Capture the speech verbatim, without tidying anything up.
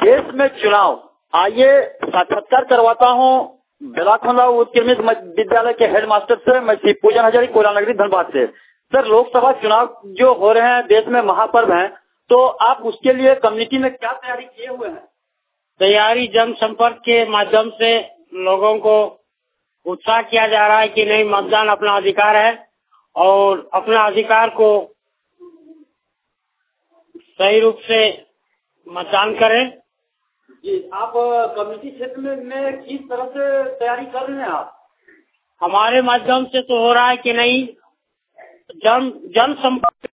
देश में चुनाव, आइए साक्षात्कार करवाता हूँ बेलाखंडा उत्कीर्णित विद्यालय के हेडमास्टर से। मैं श्री पूजन हजारी, कोयला नगरी, धनबाद से। सर, लोकसभा चुनाव जो हो रहे हैं, देश में महापर्व हैं, तो आप उसके लिए कम्युनिटी में क्या तैयारी किए हुए हैं? तैयारी जनसंपर्क के माध्यम से लोगों को उत्साह किया जा रहा है कि नहीं, मतदान अपना अधिकार है और अपना अधिकार को सही रूप से मतदान करें। जी, आप कम्युनिटी क्षेत्र में, में किस तरह से तैयारी कर रहे हैं आप? हमारे माध्यम से तो हो रहा है कि नहीं, जन जनसंपर्क